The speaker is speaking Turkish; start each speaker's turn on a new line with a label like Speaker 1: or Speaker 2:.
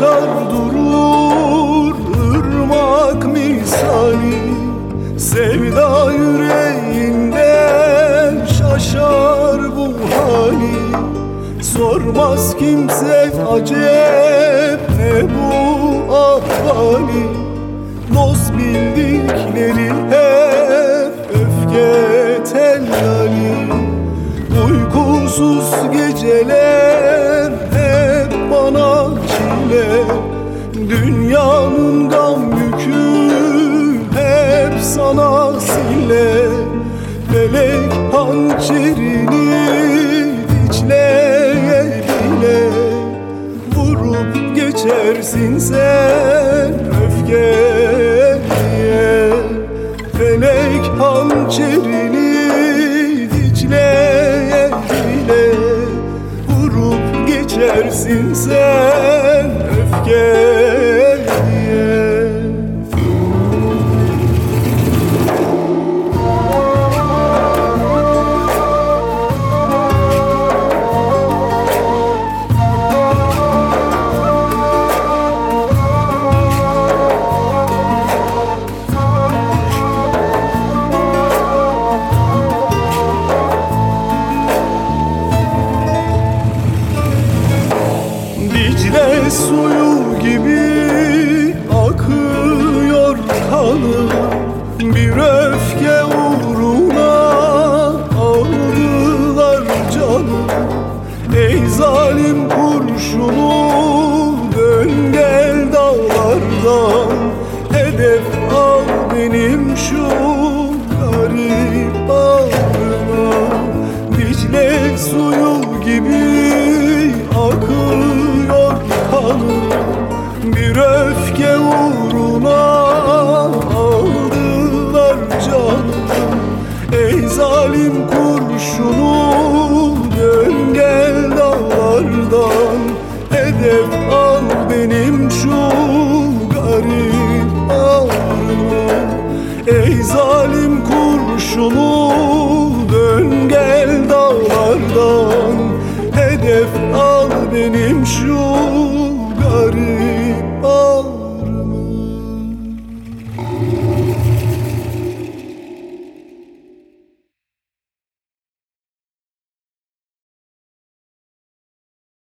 Speaker 1: koşar durur ırmak misali. Sevda yüreğinden şaşar bu hali. Sormaz kimse acep ne bu ahvali. Dost bildikleri hep öfke tellali. Uykusuz geceler hep bana çile. Dünyanın gam yükü hep sana sile. Felek hançerini diçleye bile. Vurup geçersin sen öfkeye. Felek hançerini diçleye bile. Vurup geçersin sen öfkeye. Dicle suyu gibi akıyor kanım. Bir öfke uğruna aldılar canım. Ey zalim kurşunu dön gel dağlardan. Hedef al benim şu garip ağrıma. Dicle suyu gibi akıyor kanım. Bir öfke uğruna aldılar canım. Ey zalim kurşunu dön gel dağlardan. Hedef al benim şu garip ağrıma. Ey zalim kurşunu